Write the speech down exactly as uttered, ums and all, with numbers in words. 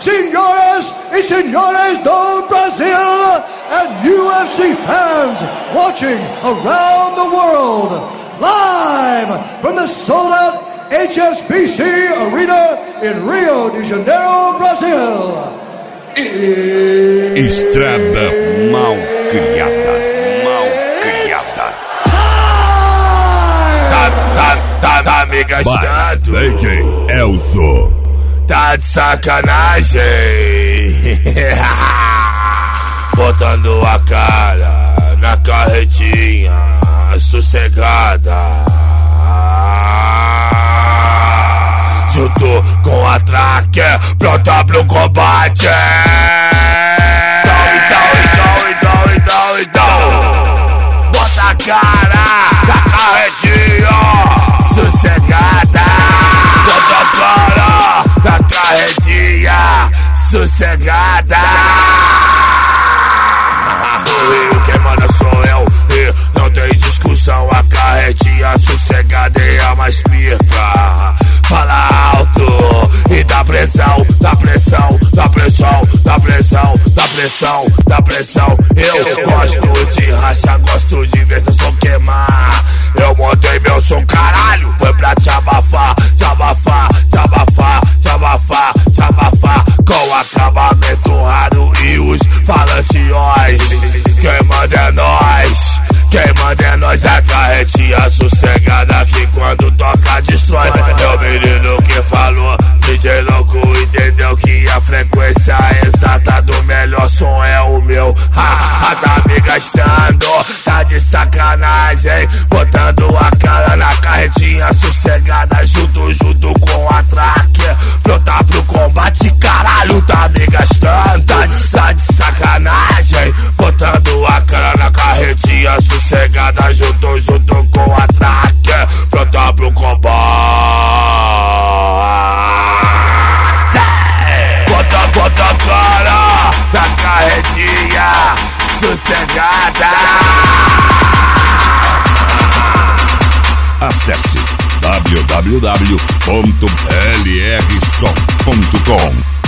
senhoras e senhores do Brasil, and U F C fans watching around the world, live from the sold-out H S B C Arena in Rio de Janeiro, Brasil. E... Estrada mal criada, mal criada. Tá, tá, tá, tá me gastando. D J Elzo. Tá de sacanagem. Botando a cara na carretinha sossegada, junto com a tracker, pronta pro combate. Então, então, então, então, então, bota a cara na carretinha sossegada. Bota a cara na carretinha sossegada. O Rio quem manda sou eu e não tem discussão. A carretinha sossegada é a mais pica. Fala alto e dá pressão, dá pressão, dá pressão, dá pressão, dá pressão, dá pressão. Eu gosto de rachar, gosto de ver se som queimar. Eu montei meu som, caralho, foi pra te abafar, te abafar, te abafar, te abafar, te abafar. Com acabamento raro e os falanteões. Quem manda é nós, quem manda é nós. A carretinha sossegada que quando toca destrói. Meu menino que falou, D J louco entendeu que a frequência exata do melhor som é o meu. Ha, tá me gastando, tá de sacanagem. Botando a cara na carretinha sossegada, junto, junto com a tracker, pronta pro combate. Caralho, tá me gastando, tá de, tá de sacanagem. Botando a cara na carretinha sossegada, junto, junto com a tracker, pronta pro combate. Bota, bota a cara na carretinha sossegada. Acesse w w w ponto l r som ponto com.